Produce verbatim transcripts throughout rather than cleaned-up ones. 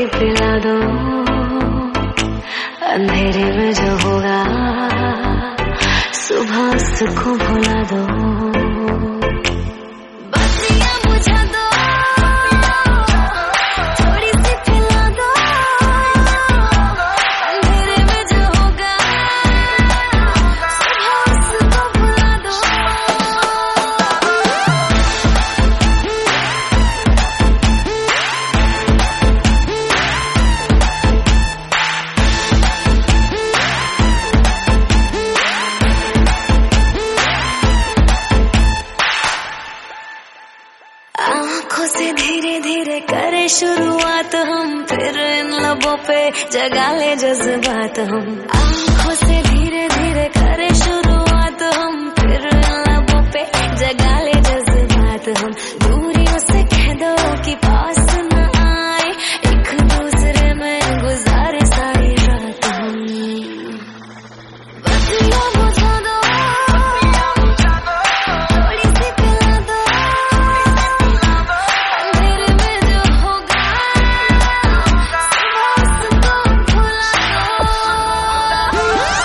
सी पिला दो, अंधेरे में जो होगा सुबह उसको भुला दो। बत्तियां बुझा दो, थोड़ी सी पिला दो, अंधेरे में जो होगा सुबह उसको भुला दो। आँखों से धीरे धीरे करे शुरुआत हम, फिर इन लबों पे जगा ले जज्बात हम। आँखों से धीरे धीरे करे शुरुआत हम, फिर इन लबों पे जगा ले जज्बात हम। दूरियों से कह दो कि पास न आए, एक दूसरे में गुजारे सारी रात हम। बत्तियां बुझा दो, थोड़ी सी पिला दो, अंधेरे में जो होगा सुबह उसको भुला दो।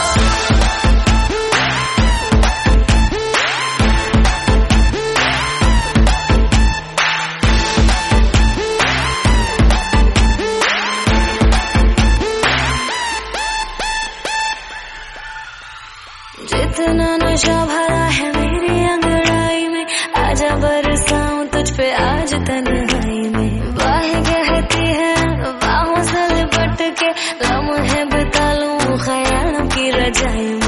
जितना नशा भरा है मेरी अंगड़ाई में, आजा बरसाऊं तुझ पे आज तन्हाई में। बाहें कहती है बाहों से लिपट के, लम्हे बिता लूं ख्यालों की रजाई में।